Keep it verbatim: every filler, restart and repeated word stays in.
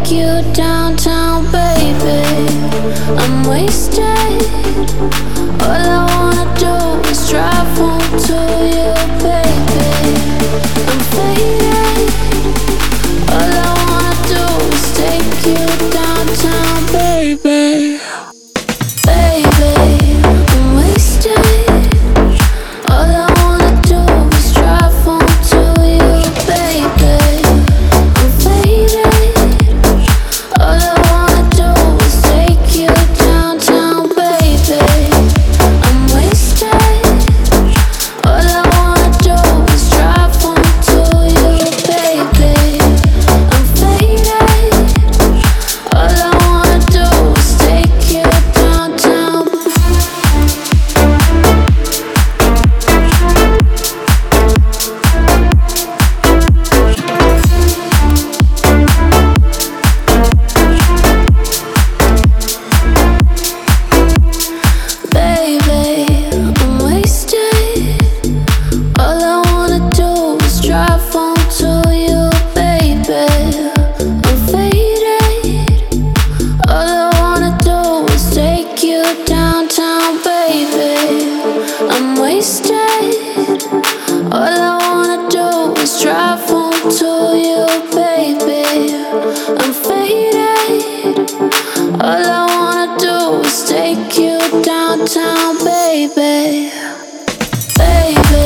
take you downtown, baby. I'm wasted. All I wanna do is drive home to you, baby. I'm faded. All I wanna do is take you downtown, baby. Baby, I'm wasted. All I wanna do is drive home to you, baby. I'm faded. All I wanna do is take you downtown, baby. I'm wasted. All I wanna do is drive home to you, baby. I'm faded. All I wanna do is take you downtown. Baby, I'm wasted. All I wanna do is drive home to you, baby. I'm faded. All I wanna do is take you downtown, baby. I'm wasted. All I wanna do is drive home to you, baby. I'm faded. All I wanna do is take you downtown, baby. Baby.